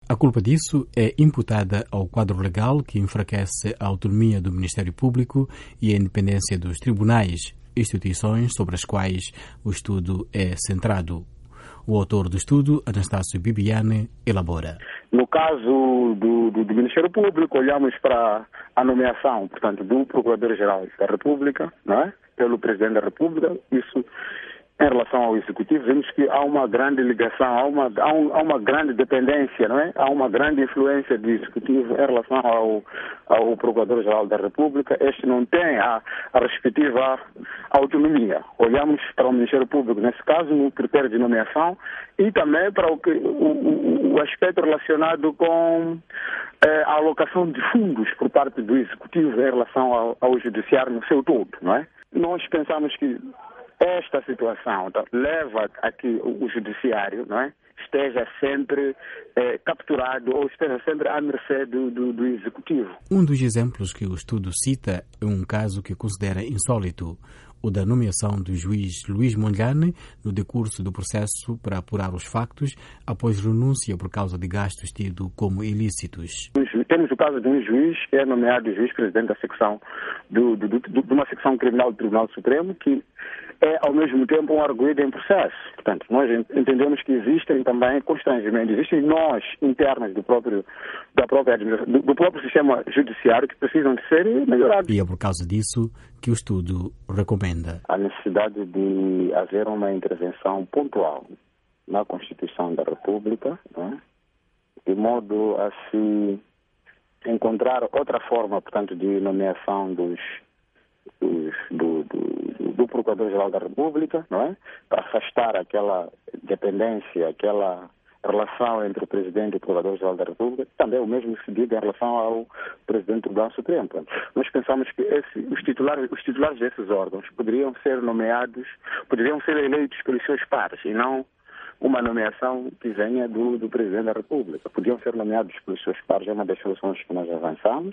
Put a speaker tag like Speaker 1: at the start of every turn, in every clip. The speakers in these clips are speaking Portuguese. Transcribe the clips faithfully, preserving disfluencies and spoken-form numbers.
Speaker 1: A culpa disso é imputada ao quadro legal que enfraquece a autonomia do Ministério Público e a independência dos tribunais, instituições sobre as quais o estudo é centrado. O autor do estudo, Anastácio Bibiane, elabora.
Speaker 2: No caso do, do, do Ministério Público, olhamos para a nomeação, portanto, do Procurador-Geral da República, não é? Pelo Presidente da República. Isso, em relação ao Executivo, vemos que há uma grande ligação, há uma, há um, há uma grande dependência, não é? Há uma grande influência do Executivo em relação ao, ao Procurador-Geral da República. Este não tem a, a respectiva autonomia. Olhamos para o Ministério Público, nesse caso, no critério de nomeação e também para o, que, o, o, o aspecto relacionado com eh, a alocação de fundos por parte do Executivo em relação ao, ao Judiciário no seu todo, não é? Nós pensamos que esta situação tá, leva a que o judiciário, não é, esteja sempre eh, capturado ou esteja sempre à mercê do, do, do executivo.
Speaker 1: Um dos exemplos que o estudo cita é um caso que considera insólito, o da nomeação do juiz Luís Mondlane no decurso do processo para apurar os factos após renúncia por causa de gastos tidos como ilícitos.
Speaker 2: Temos o caso de um juiz que é nomeado juiz-presidente da secção do, do, do, de uma secção criminal do Tribunal Supremo que é ao mesmo tempo um arguido em processo. Portanto, nós entendemos que existem também constrangimentos, existem nós internos do próprio, da própria administração, do, do próprio sistema judiciário que precisam de ser melhorados.
Speaker 1: E é por causa disso que o estudo recomenda
Speaker 2: a necessidade de haver uma intervenção pontual na Constituição da República, não é? De modo a se encontrar outra forma, portanto, de nomeação dos, dos, do, do, do Procurador-Geral da República, não é? Para afastar aquela dependência, aquela relação entre o Presidente e o Procurador-Geral da República, também o mesmo se diga em relação ao Presidente do Tribunal Supremo. Nós pensamos que esse, os, titulares, os titulares desses órgãos poderiam ser nomeados, poderiam ser eleitos pelos seus pares e não uma nomeação que venha do, do Presidente da República. Podiam ser nomeados pelos seus pares, é uma das soluções que nós avançamos.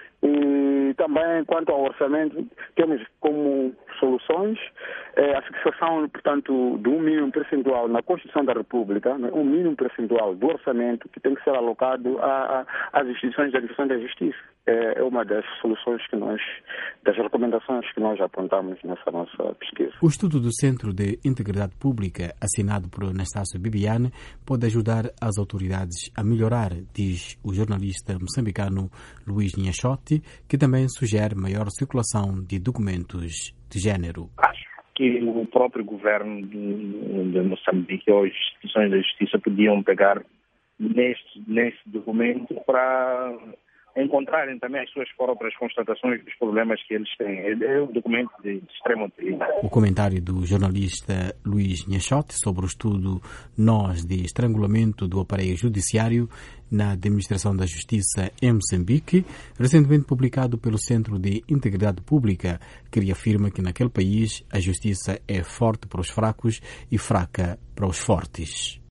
Speaker 2: E também, quanto ao orçamento, temos como soluções eh, a fixação, portanto, de um mínimo percentual na Constituição da República, né, um mínimo percentual do orçamento que tem que ser alocado a, a, às instituições de administração da justiça. É, é uma das soluções que nós, das recomendações que nós apontamos nessa nossa pesquisa.
Speaker 1: O estudo do Centro de Integridade Pública, assinado por Anastácio Bibiane, pode ajudar as autoridades a melhorar, diz o jornalista moçambicano Luís Nhachotti, que também sugere maior circulação de documentos de género.
Speaker 3: Acho que o próprio governo de, de Moçambique ou as instituições da justiça podiam pegar neste, neste documento para encontrarem também as suas próprias constatações dos problemas que eles têm. É um documento de extrema utilidade.
Speaker 1: O comentário do jornalista Luís Nhachotti sobre o estudo Nós de Estrangulamento do Aparelho Judiciário na Administração da Justiça em Moçambique, recentemente publicado pelo Centro de Integridade Pública, que afirma que naquele país a justiça é forte para os fracos e fraca para os fortes.